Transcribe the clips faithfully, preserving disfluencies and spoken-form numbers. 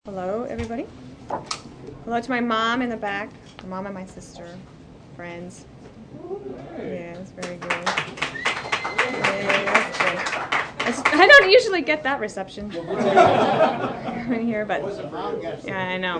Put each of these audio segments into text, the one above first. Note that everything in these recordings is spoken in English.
Hello, everybody. Hello to my mom in the back, my mom and my sister, friends. Yeah, it's very good. Yeah, that's good. I don't usually get that reception in here, but yeah, I know.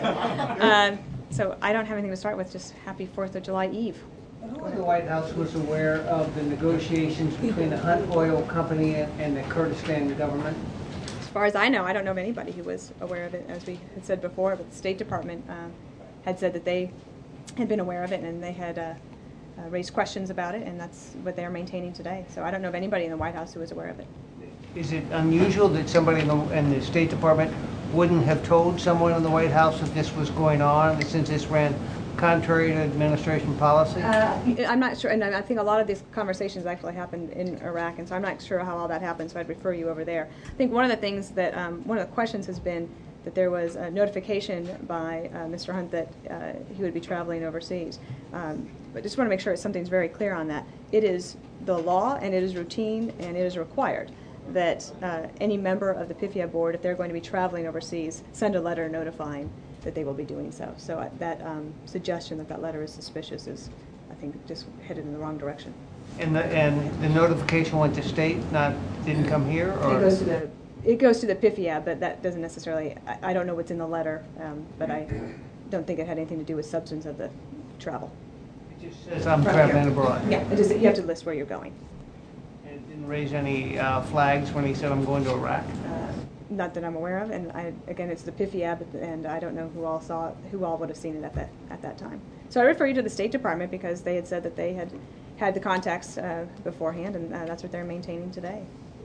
Uh, so I don't have anything to start with. Just happy Fourth of July Eve. The White House was aware of the negotiations between the Hunt Oil Company and the Kurdistan government? As far as I know, I don't know of anybody who was aware of it. As we had said before, but the State Department uh, had said that they had been aware of it and they had uh, uh, raised questions about it, and that's what they're maintaining today. So I don't know of anybody in the White House who was aware of it. Is it unusual that somebody in the, in the State Department wouldn't have told someone in the White House that this was going on, since this ran contrary to administration policy? Uh, I'm not sure, and I think a lot of these conversations actually happened in Iraq, and so I'm not sure how all that happened, so I'd refer you over there. I think one of the things that, um, one of the questions has been that there was a notification by uh, Mister Hunt that uh, he would be traveling overseas. Um, but just want to make sure something's very clear on that. It is the law, and it is routine, and it is required that uh, any member of the P I F I A board, if they're going to be traveling overseas, send a letter notifying that they will be doing so. So uh, that um, suggestion that that letter is suspicious is, I think, just headed in the wrong direction. And the, and the notification went to state, not didn't come here? Or? It goes to the it goes to the P I F I A, but that doesn't necessarily. I, I don't know what's in the letter, um, but I don't think it had anything to do with substance of the travel. It just says I'm traveling abroad. Yeah, it just, you have to list where you're going. And it didn't raise any uh, flags when he said I'm going to Iraq? Uh, Not that I'm aware of, and I, again, it's the P I F I A, but, and I don't know who all saw it, who all would have seen it at that at that time. So I refer you to the State Department because they had said that they had had the contacts uh, beforehand, and uh, that's what they're maintaining today.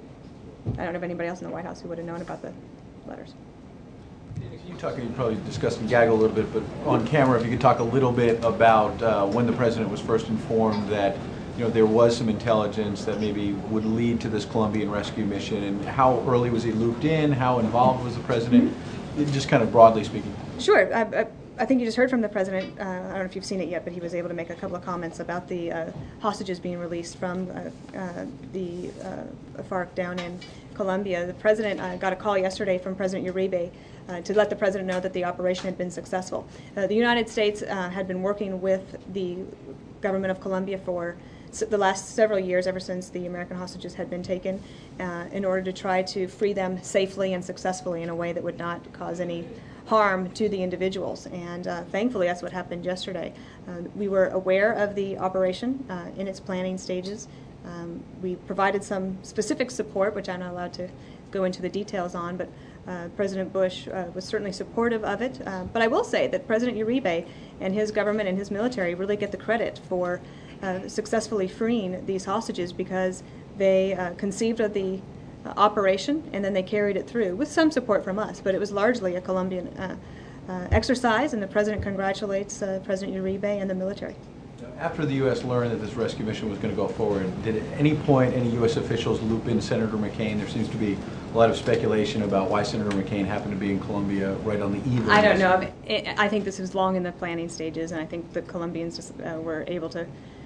I don't know of anybody else in the White House who would have known about the letters. You talk, you probably discussed and gaggle a little bit, but on camera, if you could talk a little bit about uh, when the president was first informed that, you know, there was some intelligence that maybe would lead to this Colombian rescue mission, and how early was he looped in? How involved was the president? Mm-hmm. Just kind of broadly speaking. Sure. I, I, I think you just heard from the president. Uh, I don't know if you've seen it yet, but he was able to make a couple of comments about the uh, hostages being released from uh, uh, the uh, FARC down in Colombia. The president uh, got a call yesterday from President Uribe uh, to let the president know that the operation had been successful. Uh, the United States uh, had been working with the government of Colombia for the last several years, ever since the American hostages had been taken, uh, in order to try to free them safely and successfully in a way that would not cause any harm to the individuals. And uh, thankfully, that's what happened yesterday. Uh, we were aware of the operation uh, in its planning stages. Um, we provided some specific support, which I'm not allowed to go into the details on, but uh, President Bush uh, was certainly supportive of it. Uh, but I will say that President Uribe and his government and his military really get the credit for Uh, successfully freeing these hostages, because they uh, conceived of the uh, operation and then they carried it through with some support from us, but it was largely a Colombian uh, uh, exercise, and the president congratulates uh, President Uribe and the military. After the U S learned that this rescue mission was going to go forward, did at any point any U S officials loop in Senator McCain? There seems to be a lot of speculation about why Senator McCain happened to be in Colombia right on the eve of I don't this. know. I think this was long in the planning stages, and I think the Colombians just uh, were able to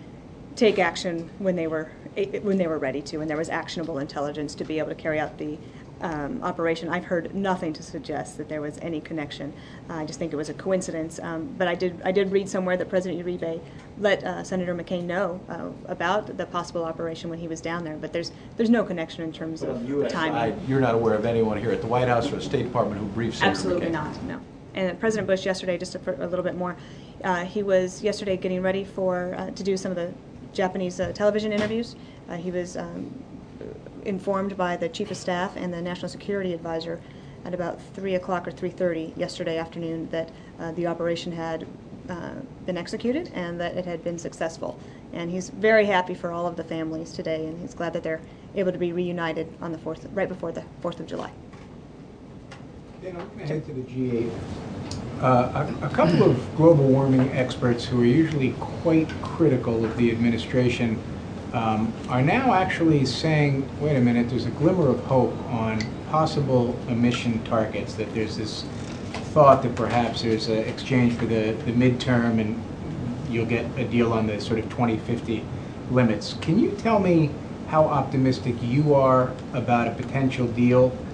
take action when they were when they were ready to, and there was actionable intelligence to be able to carry out the um, operation. I've heard nothing to suggest that there was any connection. Uh, I just think it was a coincidence. Um, but I did I did read somewhere that President Uribe let uh, Senator McCain know uh, about the possible operation when he was down there. But there's there's no connection in terms But of on the U S timing. side, you're not aware of anyone here at the White House or the State Department who briefed Senator Absolutely McCain? not. No. And President Bush yesterday, just a, a little bit more, uh, he was yesterday getting ready for uh, to do some of the Japanese uh, television interviews. Uh, he was um, informed by the Chief of Staff and the National Security Advisor at about three o'clock or three thirty yesterday afternoon that uh, the operation had uh, been executed and that it had been successful. And he's very happy for all of the families today, and he's glad that they're able to be reunited on the fourth, right before the fourth of July. Then I'm going to head to the G eight. Uh, a, a couple of global warming experts who are usually quite critical of the administration um, are now actually saying, wait a minute, there's a glimmer of hope on possible emission targets, that there's this thought that perhaps there's an exchange for the, the midterm and you'll get a deal on the sort of twenty fifty limits. Can you tell me how optimistic you are about a potential deal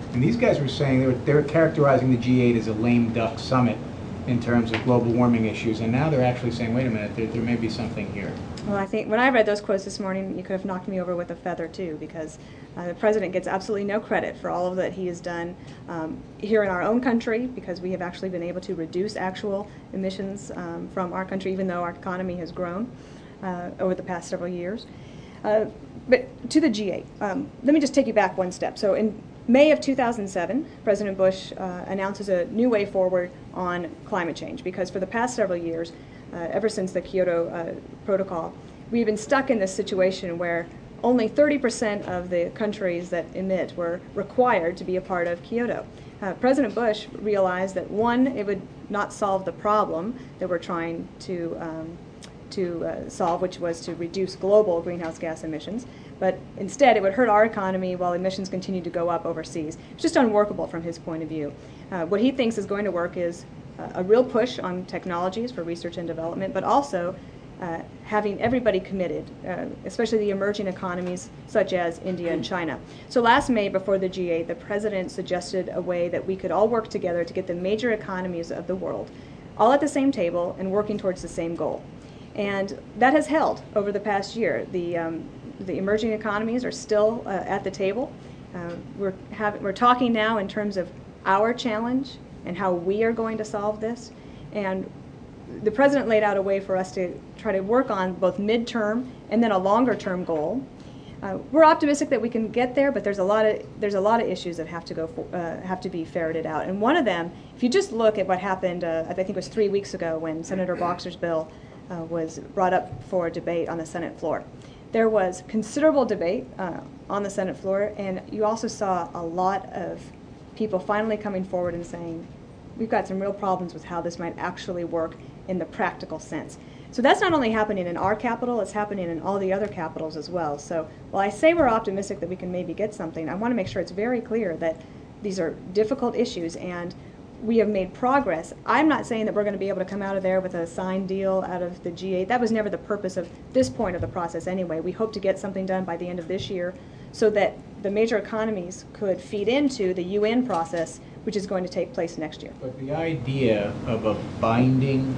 And these guys were saying, they were, they were characterizing the G eight as a lame duck summit in terms of global warming issues, and now they're actually saying, wait a minute, there, there may be something here. Well, I think when I read those quotes this morning, you could have knocked me over with a feather too, because uh, the president gets absolutely no credit for all of that he has done um, here in our own country, because we have actually been able to reduce actual emissions um, from our country, even though our economy has grown uh, over the past several years. Uh, but to the G eight, um, let me just take you back one step. So in May of two thousand seven, President Bush uh, announces a new way forward on climate change, because for the past several years, uh, ever since the Kyoto uh, Protocol, we've been stuck in this situation where only thirty percent of the countries that emit were required to be a part of Kyoto. Uh, President Bush realized that, one, it would not solve the problem that we're trying to um, to uh, solve, which was to reduce global greenhouse gas emissions, but instead it would hurt our economy while emissions continue to go up overseas. It's just unworkable from his point of view. Uh, what he thinks is going to work is uh, a real push on technologies for research and development, but also uh, having everybody committed, uh, especially the emerging economies such as India and China. So last May, before the G eight, the president suggested a way that we could all work together to get the major economies of the world all at the same table and working towards the same goal. And that has held over the past year. The, um, the emerging economies are still uh, at the table. Uh, we're, have, we're talking now in terms of our challenge and how we are going to solve this. And the president laid out a way for us to try to work on both midterm and then a longer term goal. Uh, we're optimistic that we can get there, but there's a lot of there's a lot of issues that have to go for, uh, have to be ferreted out. And one of them, if you just look at what happened, uh, I think it was three weeks ago when Senator Boxer's bill uh, was brought up for debate on the Senate floor. There was considerable debate uh, on the Senate floor, and you also saw a lot of people finally coming forward and saying, we've got some real problems with how this might actually work in the practical sense. So that's not only happening in our capital, it's happening in all the other capitals as well. So while I say we're optimistic that we can maybe get something, I want to make sure it's very clear that these are difficult issues and we have made progress. I'm not saying that we're going to be able to come out of there with a signed deal out of the G eight. That was never the purpose of this point of the process anyway. We hope to get something done by the end of this year so that the major economies could feed into the U N process, which is going to take place next year. But the idea of a binding,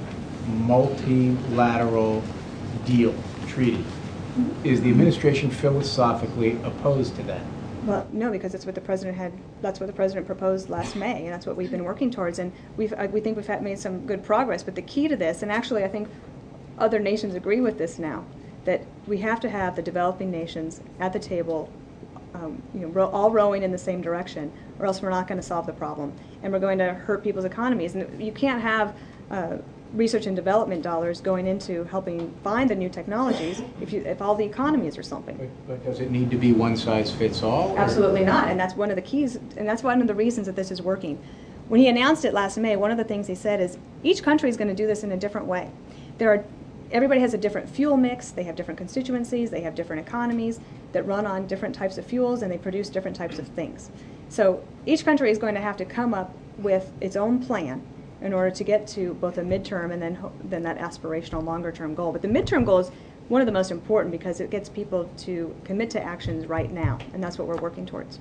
multilateral deal, treaty, mm-hmm. is the administration philosophically opposed to that? Well, no, because that's what the president had. That's what the president proposed last May, and that's what we've been working towards. And we've, uh, we think we've had made some good progress. But the key to this, and actually, I think other nations agree with this now, that we have to have the developing nations at the table, um, you know, ro all rowing in the same direction, or else we're not going to solve the problem, and we're going to hurt people's economies. And you can't have uh, research and development dollars going into helping find the new technologies if, you, if all the economies are slumping. But, but does it need to be one size fits all? Absolutely not, and that's one of the keys, and that's one of the reasons that this is working. When he announced it last May, one of the things he said is each country is going to do this in a different way. There are, everybody has a different fuel mix, they have different constituencies, they have different economies that run on different types of fuels, and they produce different types of things. So each country is going to have to come up with its own plan in order to get to both a midterm and then then that aspirational longer-term goal. But the midterm goal is one of the most important because it gets people to commit to actions right now, and that's what we're working towards.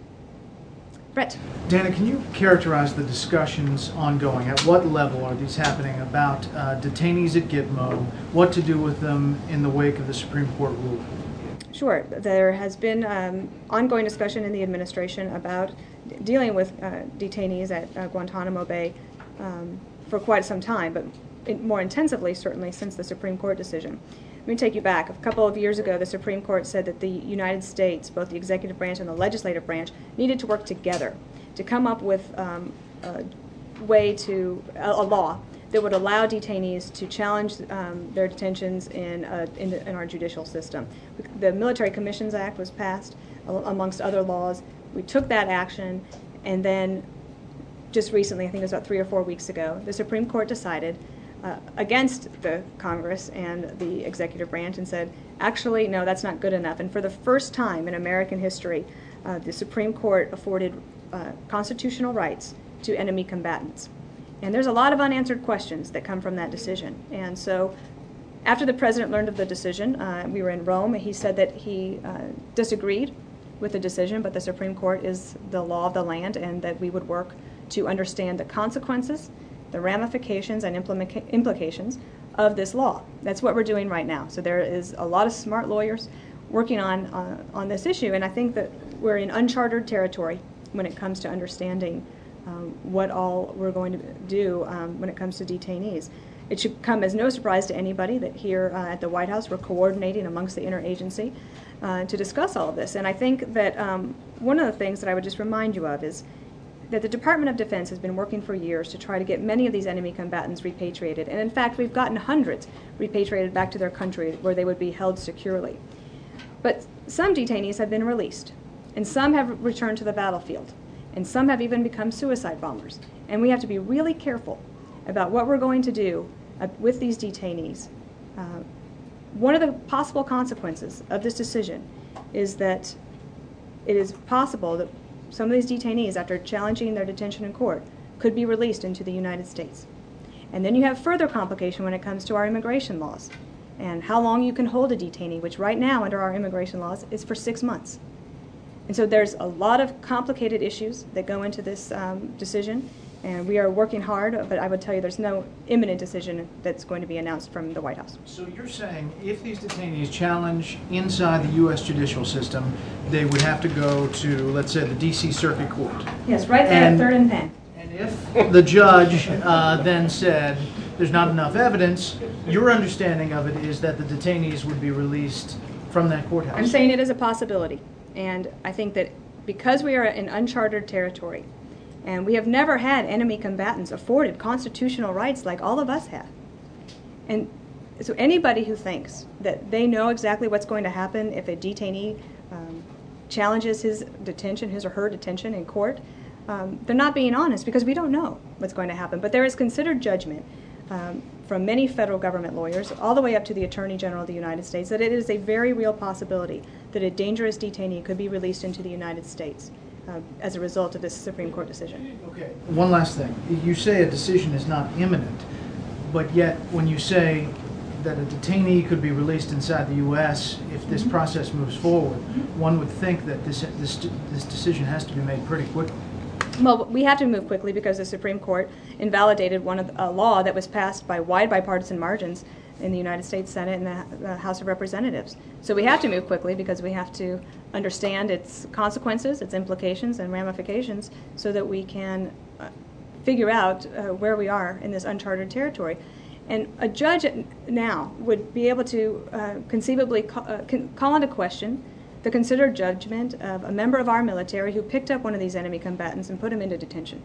Brett. Dana, can you characterize the discussions ongoing? At what level are these happening about uh, detainees at Gitmo, what to do with them in the wake of the Supreme Court ruling? Sure. There has been um, ongoing discussion in the administration about dealing with uh, detainees at uh, Guantanamo Bay um, for quite some time, but it, more intensively certainly since the Supreme Court decision. Let me take you back. A couple of years ago, the Supreme Court said that the United States, both the executive branch and the legislative branch, needed to work together to come up with um, a way to, a, a law that would allow detainees to challenge um, their detentions in, uh, in, the, in our judicial system. The Military Commissions Act was passed, amongst other laws. We took that action, and then just recently, I think it was about three or four weeks ago, the Supreme Court decided uh, against the Congress and the executive branch and said, actually, no, that's not good enough. And for the first time in American history, uh, the Supreme Court afforded uh, constitutional rights to enemy combatants. And there's a lot of unanswered questions that come from that decision. And so after the president learned of the decision, uh, we were in Rome, and he said that he uh, disagreed with the decision, but the Supreme Court is the law of the land, and that we would work to understand the consequences, the ramifications, and implica- implications of this law. That's what we're doing right now. So there is a lot of smart lawyers working on uh, on this issue, and I think that we're in uncharted territory when it comes to understanding um, what all we're going to do um, when it comes to detainees. It should come as no surprise to anybody that here uh, at the White House we're coordinating amongst the interagency uh, to discuss all of this. And I think that um, one of the things that I would just remind you of is that the Department of Defense has been working for years to try to get many of these enemy combatants repatriated. And in fact, we've gotten hundreds repatriated back to their country where they would be held securely. But some detainees have been released, and some have returned to the battlefield, and some have even become suicide bombers. And we have to be really careful about what we're going to do uh, with these detainees. Uh, one of the possible consequences of this decision is that it is possible that some of these detainees, after challenging their detention in court, could be released into the United States. And then you have further complication when it comes to our immigration laws and how long you can hold a detainee, which right now under our immigration laws is for six months. And so there's a lot of complicated issues that go into this um, decision, and we are working hard, but I would tell you there's no imminent decision that's going to be announced from the White House. So you're saying if these detainees challenge inside the U S judicial system, they would have to go to, let's say, the D C Circuit Court? Yes, right there And- at Third and Penn. And if the judge uh, then said there's not enough evidence, your understanding of it is that the detainees would be released from that courthouse? I'm saying it is a possibility, and I think that because we are in uncharted territory, and we have never had enemy combatants afforded constitutional rights like all of us have. And so anybody who thinks that they know exactly what's going to happen if a detainee um, challenges his detention, his or her detention in court, um, they're not being honest, because we don't know what's going to happen. But there is considered judgment um, from many federal government lawyers, all the way up to the Attorney General of the United States, that it is a very real possibility that a dangerous detainee could be released into the United States Uh, as a result of this Supreme Court decision. Okay. One last thing. You say a decision is not imminent, but yet when you say that a detainee could be released inside the U S if this Mm-hmm. process moves forward, one would think that this, this, this decision has to be made pretty quickly. Well, we have to move quickly because the Supreme Court invalidated one of the, a law that was passed by wide bipartisan margins in the United States Senate and the, the House of Representatives. So we have to move quickly because we have to understand its consequences, its implications, and ramifications so that we can uh, figure out uh, where we are in this uncharted territory. And a judge now would be able to uh, conceivably ca- uh, con- call into question the considered judgment of a member of our military who picked up one of these enemy combatants and put him into detention.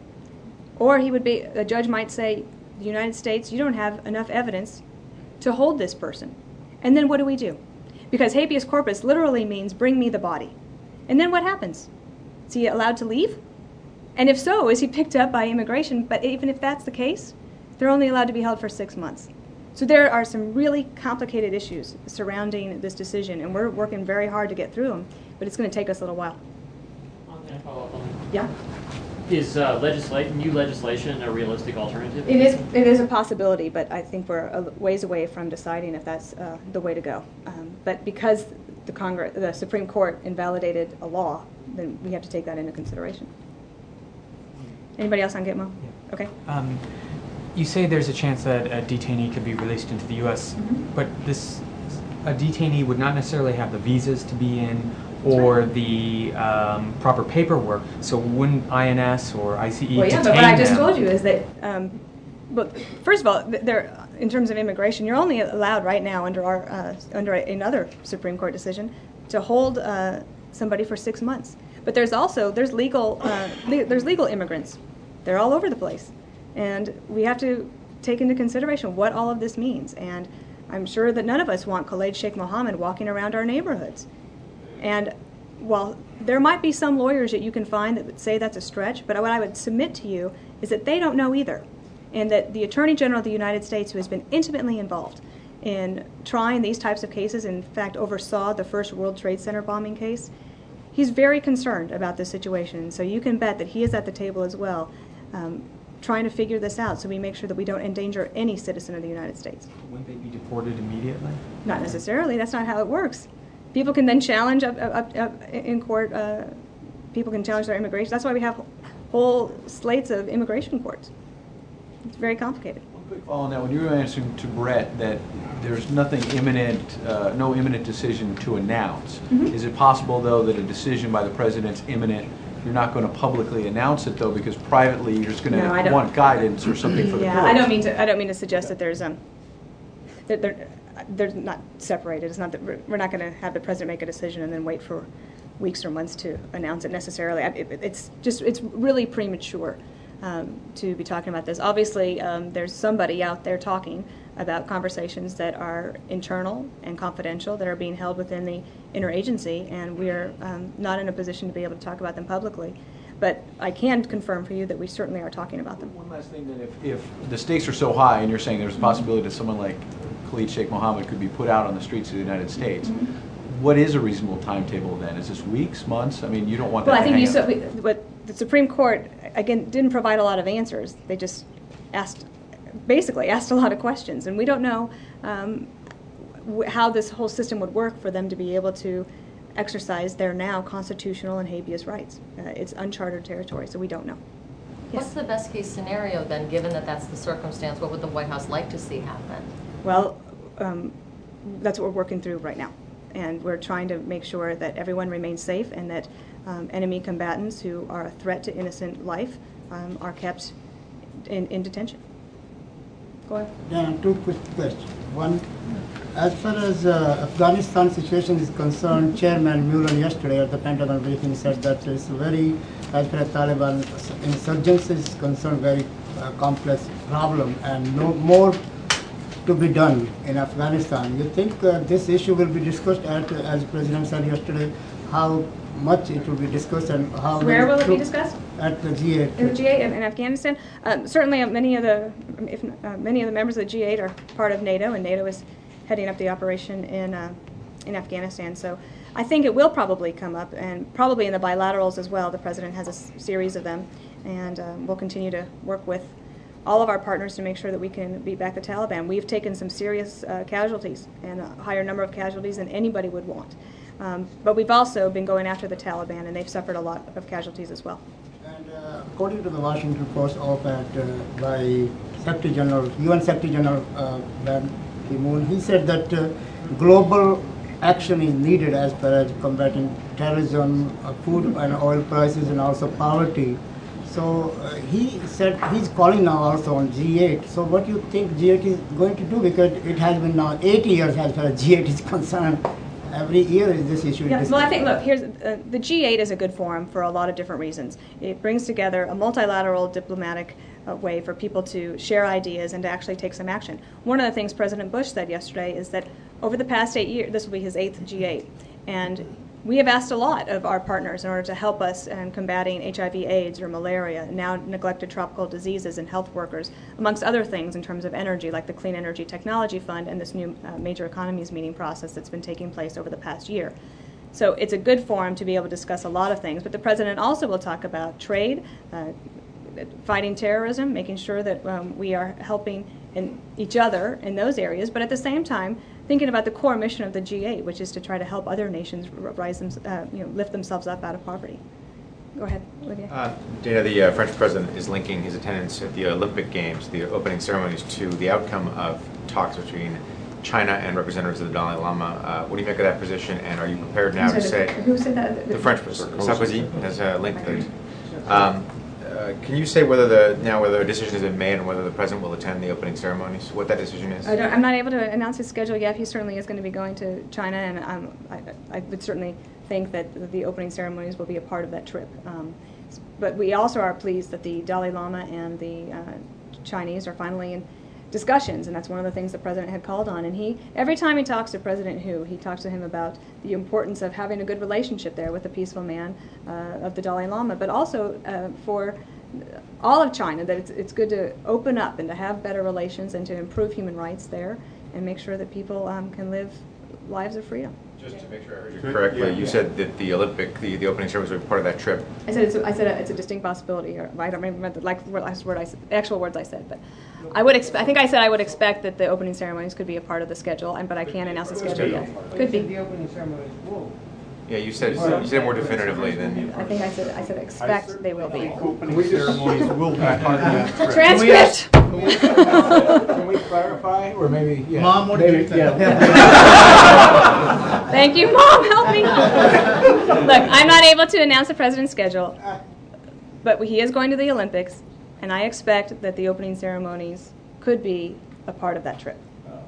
Or he would be, a judge might say, the United States, you don't have enough evidence to hold this person. And then what do we do? Because habeas corpus literally means bring me the body. And then what happens? Is he allowed to leave? And if so, is he picked up by immigration? But even if that's the case, they're only allowed to be held for six months. So there are some really complicated issues surrounding this decision, and we're working very hard to get through them, but it's going to take us a little while. I'm going to follow up on that. Yeah. Is uh, legislate new legislation a realistic alternative? It is, it is a possibility, but I think we're a ways away from deciding if that's uh, the way to go. Um, but because the Congress, the Supreme Court invalidated a law, then we have to take that into consideration. Anybody else on Gitmo? Yeah. Okay. Um, you say there's a chance that a detainee could be released into the U S, Mhm. but this a detainee would not necessarily have the visas to be in or right. the um, proper paperwork. So wouldn't I N S or I C E Well, yeah, detain but what I just them? told you is that, um, well, first of all, th- there, in terms of immigration, you're only allowed right now under our uh, under another Supreme Court decision to hold uh, somebody for six months. But there's also there's legal uh, le- there's legal immigrants. They're all over the place, and we have to take into consideration what all of this means. And I'm sure that none of us want Khaled Sheikh Mohammed walking around our neighborhoods. And while there might be some lawyers that you can find that would say that's a stretch, but what I would submit to you is that they don't know either. And that the Attorney General of the United States, who has been intimately involved in trying these types of cases, in fact oversaw the first World Trade Center bombing case, he's very concerned about this situation. So you can bet that he is at the table as well, um, trying to figure this out so we make sure that we don't endanger any citizen of the United States. Wouldn't they be deported immediately? Not necessarily. That's not how it works. people can then challenge up, up, up in court. Uh, people can challenge their immigration. That's why we have whole slates of immigration courts. It's very complicated. One quick follow on that. When you were answering to Brett that there's nothing imminent, uh, no imminent decision to announce, Mm-hmm. is it possible, though, that a decision by the president's imminent? You're not going to publicly announce it, though, because privately you're just going No, I to don't- want guidance or something for the Yeah, courts. I don't mean to. I don't mean to suggest that there's um that they're they're not separated. It's not that we're, we're not going to have the president make a decision and then wait for weeks or months to announce it necessarily. I- It, it's just it's really premature um, to be talking about this. Obviously, um, there's somebody out there talking about conversations that are internal and confidential that are being held within the interagency, and we're um, not in a position to be able to talk about them publicly. But I can confirm for you that we certainly are talking about them. One last thing, then, if, if the stakes are so high, and you're saying there's a possibility that someone like Khalid Sheikh Mohammed could be put out on the streets of the United States, Mm-hmm. what is a reasonable timetable then? Is this weeks, months? I mean, you don't want that Well, I to think you hang saw, out. we- what the Supreme Court, again, didn't provide a lot of answers. They just asked, basically asked a lot of questions. And we don't know um, wh- how this whole system would work for them to be able to exercise their now constitutional and habeas rights. Uh, It's uncharted territory, so we don't know. What's Yes. the best case scenario then, given that that's the circumstance? What would the White House like to see happen? Well, um, that's what we're working through right now. And we're trying to make sure that everyone remains safe and that um, enemy combatants who are a threat to innocent life um, are kept in, in detention. Go ahead. Yeah, two quick questions. One, as far as uh, Afghanistan situation is concerned, Chairman Mullen yesterday at the Pentagon briefing said that it's very, as far as Taliban insurgency is concerned, very uh, complex problem and no more to be done in Afghanistan. You think uh, this issue will be discussed at, uh, as President said yesterday, how much it will be discussed and how Where will it be troops- discussed? At the G eight. In the G eight in in Afghanistan, um, certainly uh, many of the, if uh, many of the members of the G eight are part of NATO, and NATO is heading up the operation in uh, in Afghanistan. So I think it will probably come up, and probably in the bilaterals as well. The president has a s- series of them, and um, we'll continue to work with all of our partners to make sure that we can beat back the Taliban. We've taken some serious uh, casualties, and a higher number of casualties than anybody would want. Um, but we've also been going after the Taliban, and they've suffered a lot of casualties as well. And uh, according to the Washington Post op-ed uh, by Secretary General, U N Secretary General uh, Ban Ki-moon, he said that uh, global action is needed as far as combating terrorism, uh, food and oil prices, and also poverty. So uh, he said he's calling now also on G eight. So what do you think G eight is going to do? Because it has been now eight years as far as G eight is concerned. Every year is this issue. Yeah, well, I think, look, here's uh, the G eight is a good forum for a lot of different reasons. It brings together a multilateral diplomatic uh, way for people to share ideas and to actually take some action. One of the things President Bush said yesterday is that over the past eight years, this will be his eighth G eight, and we have asked a lot of our partners in order to help us in combating H I V AIDS or malaria, now neglected tropical diseases, and health workers, amongst other things in terms of energy, like the Clean Energy Technology Fund and this new uh, major economies meeting process that's been taking place over the past year. So it's a good forum to be able to discuss a lot of things, but the president also will talk about trade, uh, fighting terrorism, making sure that um, we are helping in each other in those areas, but at the same time, thinking about the core mission of the G eight, which is to try to help other nations rise them, uh, you know, lift themselves up out of poverty. Go ahead, Olivia. Uh, Dana, the uh, French president is linking his attendance at the Olympic Games, the opening ceremonies, to the outcome of talks between China and representatives of the Dalai Lama. Uh, what do you make of that position, and are you prepared now to say... Who said that? The French president, Sarkozy, has uh, linked it. Um, uh, can you say whether the now whether a decision has been made and whether the president will attend the opening ceremonies, what that decision is? I don't, I'm not able to announce his schedule yet. He certainly is going to be going to China, and um, I, I would certainly think that the opening ceremonies will be a part of that trip. Um, but we also are pleased that the Dalai Lama and the uh, Chinese are finally in discussions, and that's one of the things the president had called on. And he, every time he talks to President Hu, he talks to him about the importance of having a good relationship there with the peaceful man uh, of the Dalai Lama, but also uh, for all of China, that it's, it's good to open up and to have better relations and to improve human rights there and make sure that people um, can live lives of freedom. Just to make sure I heard you correctly, you said that the Olympic, the, the opening ceremonies were part of that trip. I said it's a, I said it's a distinct possibility. Or I don't remember the like last word I said, actual words I said, but I would expect, I think I said I would expect that the opening ceremonies could be a part of the schedule, and but I can't announce the schedule yet. Could The be. opening ceremonies will. Yeah, you said, you said more definitively than you. I think I said, I said expect they will be. Opening ceremonies will be part of that. Transcript! Can we clarify, or maybe, yeah. Mom, what did you maybe- think? yeah. Thank you, Mom, help me. Look, I'm not able to announce the president's schedule, but he is going to the Olympics, and I expect that the opening ceremonies could be a part of that trip.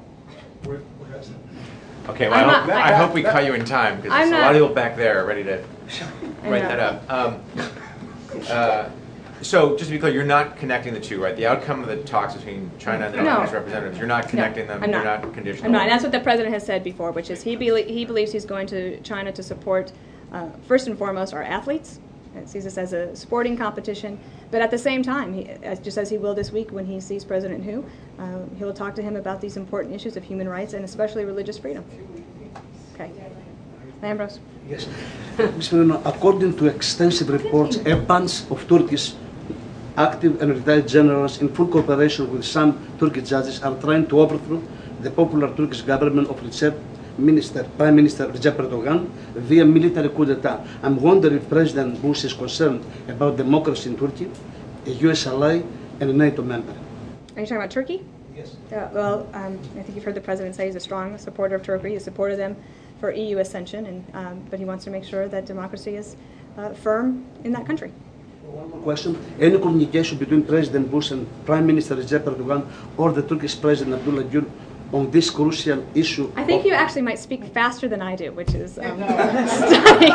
Okay, well, I I'm hope, not- I I- hope we cut you in time, because I'm there's a lot not- of people back there ready to I write know. that up. Um, uh, So, just to be clear, you're not connecting the two, right? The outcome of the talks between China and the No. Chinese representatives, you're not connecting them, I'm you're not. not conditional? I'm not, and that's what the president has said before, which is he, belie- he believes he's going to China to support, uh, first and foremost, our athletes, and sees this as a sporting competition, but at the same time, he, as, just as he will this week when he sees President Hu, uh, he will talk to him about these important issues of human rights and especially religious freedom. Okay. Lambros. Yes. Mister Moreno, according to extensive reports, a bunch of Turkish active and retired generals in full cooperation with some Turkish judges are trying to overthrow the popular Turkish government of Recep Minister, Prime Minister Recep Erdogan via military coup d'etat. I'm wondering if President Bush is concerned about democracy in Turkey, a U S ally and a NATO member. Are you talking about Turkey? Yes. Uh, well, um, I think you've heard the president say he's a strong supporter of Turkey. He supported them for E U ascension, and um, but he wants to make sure that democracy is uh, firm in that country. One more question. Any communication between President Bush and Prime Minister Recep Erdogan or the Turkish President Abdullah Gül on this crucial issue? I think you actually might speak faster than I do, which is um, stunning.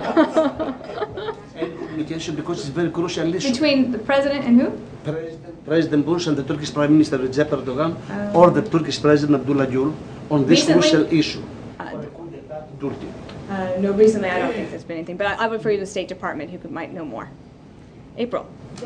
Any communication, because it's a very crucial issue. Between the president and who? President, President Bush and the Turkish Prime Minister Recep Erdogan or the Turkish President Abdullah Gül on this Recently? crucial issue. Uh, Turkey. uh, no, recently I don't think there's been anything, but I, I would refer you to the State Department, who could, might know more. April.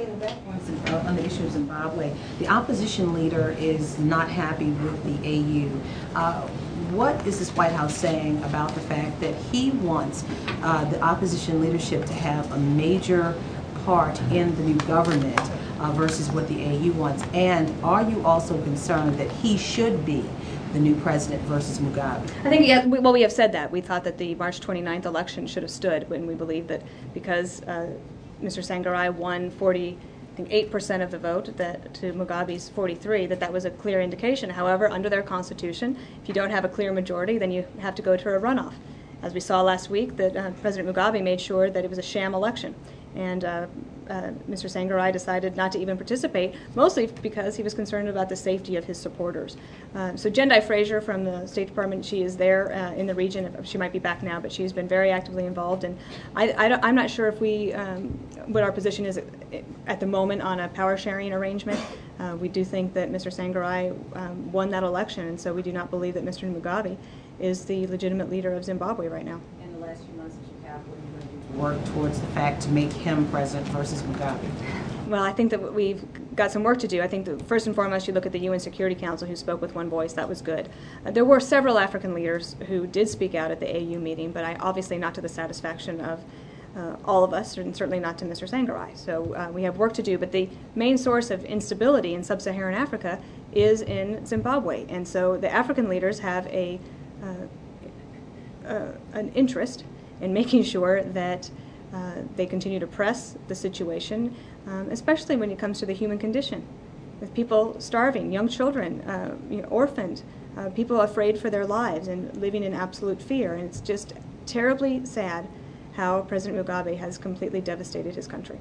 On the issue of Zimbabwe, the opposition leader is not happy with the A U. Uh, what is this White House saying about the fact that he wants uh, the opposition leadership to have a major part in the new government uh, versus what the A U wants? And are you also concerned that he should be the new president versus Mugabe? I think, yeah, we, well, we have said that. We thought that the March twenty-ninth election should have stood, when we believe that because uh, Mister Tsvangirai won forty-eight percent of the vote that to Mugabe's forty-three, that that was a clear indication. However, under their constitution, if you don't have a clear majority, then you have to go to a runoff. As we saw last week, that uh, President Mugabe made sure that it was a sham election. And uh, uh, Mister Tsvangirai decided not to even participate, mostly because he was concerned about the safety of his supporters. Uh, so Jendai Fraser from the State Department, she is there uh, in the region. She might be back now, but she's been very actively involved. And I, I don't, I'm not sure if we, um, what our position is at, at the moment on a power sharing arrangement. Uh, we do think that Mister Tsvangirai um, won that election, and so we do not believe that Mister Mugabe is the legitimate leader of Zimbabwe right now. In the last few months that you have, what are you going to do to work towards the fact to make him president versus Mugabe? Well, I think that we've got some work to do. I think that first and foremost, you look at the U N Security Council, who spoke with one voice. That was good. Uh, there were several African leaders who did speak out at the A U meeting, but I obviously not to the satisfaction of uh, all of us, and certainly not to Mister Tsvangirai. So uh, we have work to do. But the main source of instability in sub-Saharan Africa is in Zimbabwe, and so the African leaders have a uh, uh, an interest in making sure that uh, they continue to press the situation, um, especially when it comes to the human condition, with people starving, young children, uh, you know, orphaned, uh, people afraid for their lives and living in absolute fear. And it's just terribly sad how President Mugabe has completely devastated his country.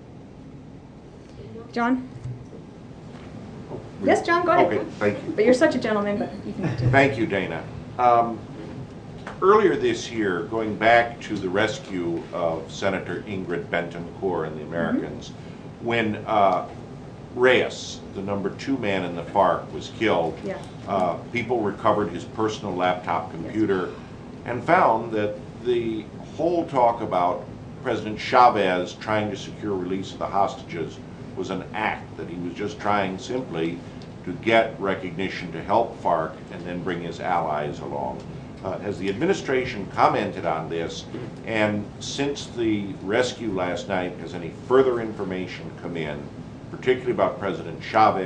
John? Yes, John, go ahead. Okay, thank you. But you're such a gentleman, but you can do it. Thank you, Dana. Um, earlier this year, going back to the rescue of Senator Ingrid Betancourt and the Americans, mm-hmm. when uh, Reyes, the number two man in the FARC, was killed, yeah. uh, people recovered his personal laptop computer yes. and found that the whole talk about President Chavez trying to secure release of the hostages was an act, that he was just trying simply to get recognition to help FARC and then bring his allies along. Uh, has the administration commented on this, and since the rescue last night, has any further information come in, particularly about President Chavez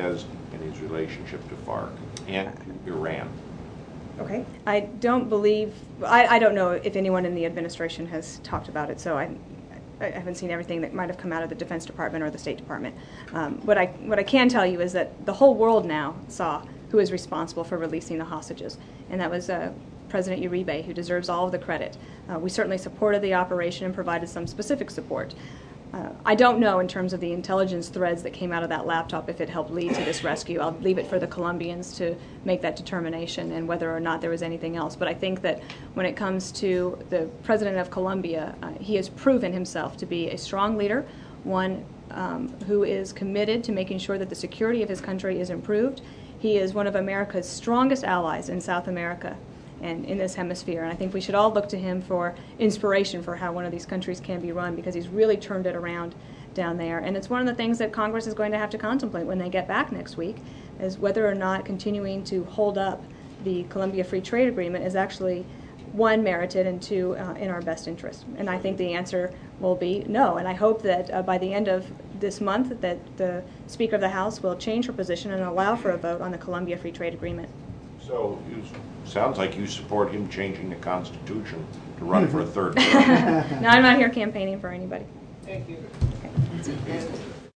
in his relationship to FARC and to Iran? Okay. I don't believe, I, I don't know if anyone in the administration has talked about it, so I, I haven't seen everything that might have come out of the Defense Department or the State Department. Um, what I, what I can tell you is that the whole world now saw who is responsible for releasing the hostages, and that was uh, President Uribe, who deserves all of the credit. Uh, we certainly supported the operation and provided some specific support. Uh, I don't know in terms of the intelligence threads that came out of that laptop if it helped lead to this rescue. I'll leave it for the Colombians to make that determination and whether or not there was anything else. But I think that when it comes to the president of Colombia, uh, he has proven himself to be a strong leader, one um, who is committed to making sure that the security of his country is improved. He is one of America's strongest allies in South America and in this hemisphere. And I think we should all look to him for inspiration for how one of these countries can be run, because he's really turned it around down there. And it's one of the things that Congress is going to have to contemplate when they get back next week, is whether or not continuing to hold up the Colombia Free Trade Agreement is actually, one, merited, and two, uh, in our best interest. And I think the answer will be no. And I hope that uh, by the end of this month that the Speaker of the House will change her position and allow for a vote on the Colombia Free Trade Agreement. So you, sounds like you support him changing the Constitution to run for a third term. No, I'm not here campaigning for anybody. Thank you. Okay.